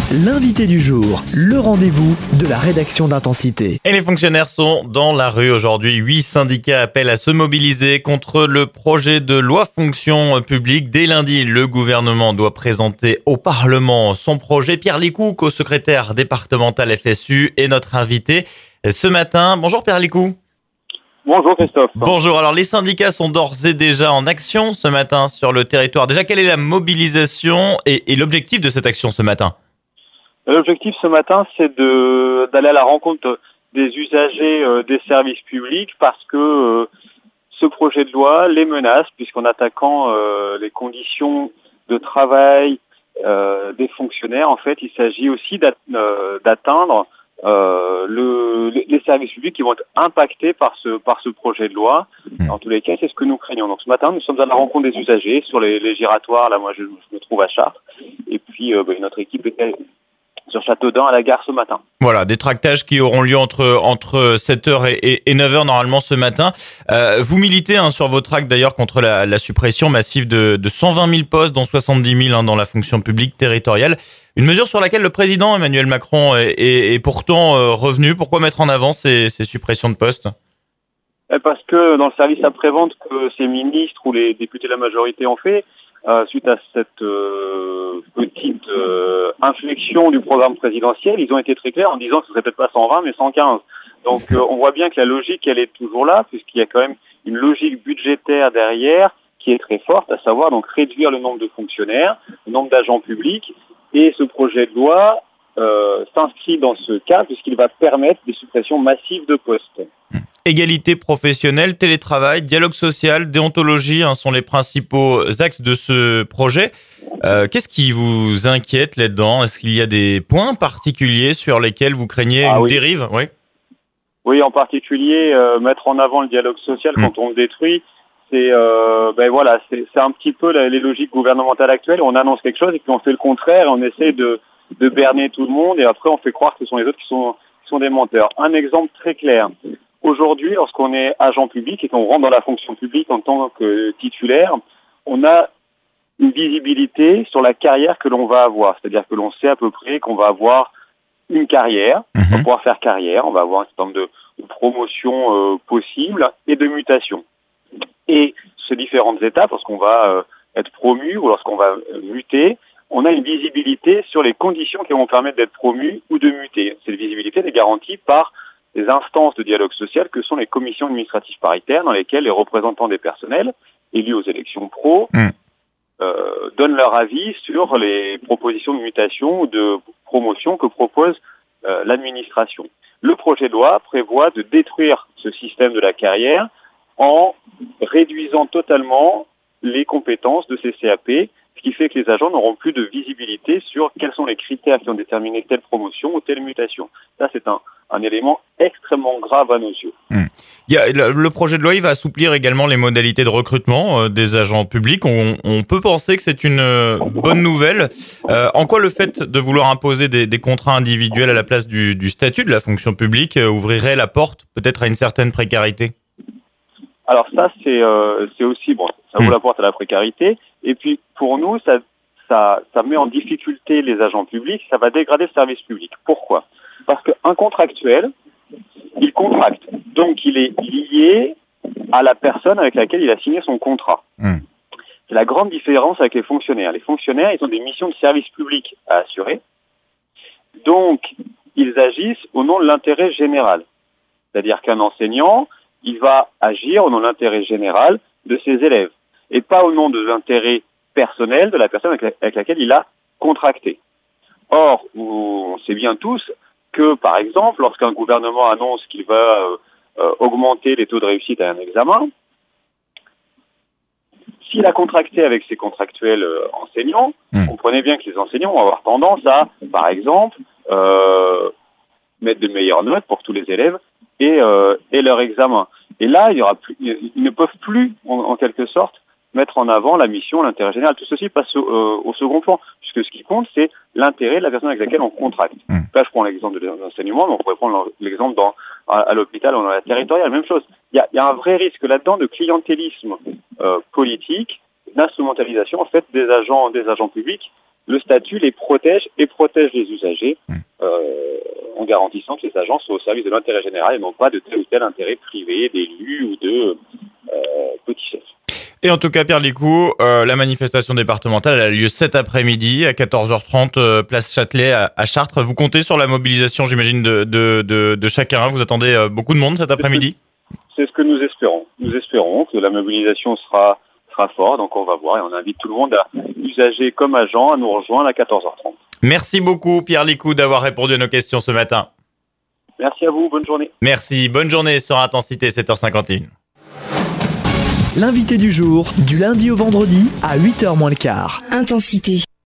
L'invité du jour, le rendez-vous de la rédaction d'Intensité. Et les fonctionnaires sont dans la rue aujourd'hui. 8 syndicats appellent à se mobiliser contre le projet de loi fonction publique. Dès lundi, le gouvernement doit présenter au Parlement son projet. Pierre Licou, co-secrétaire départemental FSU, est notre invité ce matin. Bonjour Pierre Licou. Bonjour Christophe. Bonjour. Alors les syndicats sont d'ores et déjà en action ce matin sur le territoire. Déjà, quelle est la mobilisation et l'objectif de cette action ce matin ? L'objectif ce matin, c'est d'aller à la rencontre des usagers des services publics parce que ce projet de loi les menace, puisqu'en attaquant les conditions de travail des fonctionnaires, en fait, il s'agit aussi d'atteindre les services publics qui vont être impactés par ce projet de loi. En tous les cas, c'est ce que nous craignons. Donc ce matin, nous sommes à la rencontre des usagers sur les giratoires. Là, moi, je me trouve à Chartres. Et puis, notre équipe est sur Châteaudun à la gare ce matin. Voilà, des tractages qui auront lieu entre 7h et 9h normalement ce matin. Vous militez sur vos tracts d'ailleurs contre la suppression massive de 120 000 postes, dont 70 000 dans la fonction publique territoriale. Une mesure sur laquelle le président Emmanuel Macron est pourtant revenu. Pourquoi mettre en avant ces suppressions de postes ? Parce que dans le service après-vente que ces ministres ou les députés de la majorité ont fait, suite à cette petite inflexion du programme présidentiel, ils ont été très clairs en disant que ce serait peut-être pas 120 mais 115. Donc on voit bien que la logique, elle est toujours là, puisqu'il y a quand même une logique budgétaire derrière qui est très forte, à savoir donc réduire le nombre de fonctionnaires, le nombre d'agents publics, et ce projet de loi s'inscrit dans ce cas puisqu'il va permettre des suppressions massives de postes. Égalité professionnelle, télétravail, dialogue social, déontologie sont les principaux axes de ce projet. Qu'est-ce qui vous inquiète là-dedans ? Est-ce qu'il y a des points particuliers sur lesquels vous craignez une dérive ? Oui, en particulier, mettre en avant le dialogue social quand on le détruit, c'est un petit peu les logiques gouvernementales actuelles. On annonce quelque chose et puis on fait le contraire et on essaie de berner tout le monde et après on fait croire que ce sont les autres qui sont des menteurs. Un exemple très clair. Aujourd'hui, lorsqu'on est agent public et qu'on rentre dans la fonction publique en tant que titulaire, on a une visibilité sur la carrière que l'on va avoir. C'est-à-dire que l'on sait à peu près qu'on va avoir une carrière, on va pouvoir faire carrière, on va avoir un certain nombre de promotions possibles et de mutations. Et ces différentes étapes, lorsqu'on va être promu ou lorsqu'on va muter, on a une visibilité sur les conditions qui vont permettre d'être promu ou de muter. Cette visibilité est garantie par les instances de dialogue social que sont les commissions administratives paritaires dans lesquelles les représentants des personnels élus aux élections pro donnent leur avis sur les propositions de mutation ou de promotion que propose l'administration. Le projet de loi prévoit de détruire ce système de la carrière en réduisant totalement les compétences de ces CAP, ce qui fait que les agents n'auront plus de visibilité sur quels sont les critères qui ont déterminé telle promotion ou telle mutation. Ça, c'est un élément extrêmement grave à nos yeux. Le projet de loi il va assouplir également les modalités de recrutement des agents publics. On peut penser que c'est une bonne nouvelle. En quoi le fait de vouloir imposer des contrats individuels à la place du statut de la fonction publique ouvrirait la porte peut-être à une certaine précarité ? Alors ça, c'est aussi, ça ouvre la porte à la précarité. Et puis, pour nous, ça met en difficulté les agents publics, ça va dégrader le service public. Pourquoi ? Parce qu'un contractuel, il contracte. Donc, il est lié à la personne avec laquelle il a signé son contrat. C'est la grande différence avec les fonctionnaires. Les fonctionnaires, ils ont des missions de service public à assurer. Donc, ils agissent au nom de l'intérêt général. C'est-à-dire qu'un enseignant, il va agir au nom de l'intérêt général de ses élèves et pas au nom de l'intérêt personnel de la personne avec laquelle il a contracté. Or, on sait bien tous que, par exemple, lorsqu'un gouvernement annonce qu'il va augmenter les taux de réussite à un examen, s'il a contracté avec ses contractuels enseignants, comprenez bien que les enseignants vont avoir tendance à, par exemple, mettre de meilleures notes pour tous les élèves et leur examen. Et là, ils ne peuvent plus, en quelque sorte, mettre en avant la mission, l'intérêt général. Tout ceci passe au second plan, puisque ce qui compte, c'est l'intérêt de la personne avec laquelle on contracte. Là, je prends l'exemple de l'enseignement, mais on pourrait prendre l'exemple à l'hôpital ou dans la territoriale, même chose. Il y a un vrai risque là-dedans de clientélisme politique, d'instrumentalisation en fait des agents publics le statut les protège et protège les usagers en garantissant que les agents soient au service de l'intérêt général et non pas de tel ou tel intérêt privé d'élus ou de petits chefs. Et en tout cas, Pierre Licou, la manifestation départementale a lieu cet après-midi à 14h30, place Châtelet à Chartres. Vous comptez sur la mobilisation, j'imagine, de chacun. Vous attendez beaucoup de monde cet après-midi ? C'est ce que nous espérons. Nous espérons que la mobilisation sera forte, donc on va voir et on invite tout le monde, usagers comme agents, à nous rejoindre à 14h30. Merci beaucoup, Pierre Licou, d'avoir répondu à nos questions ce matin. Merci à vous, bonne journée. Merci, bonne journée sur Intensité, 7h51. L'invité du jour, du lundi au vendredi à 8h moins le quart. Intensité.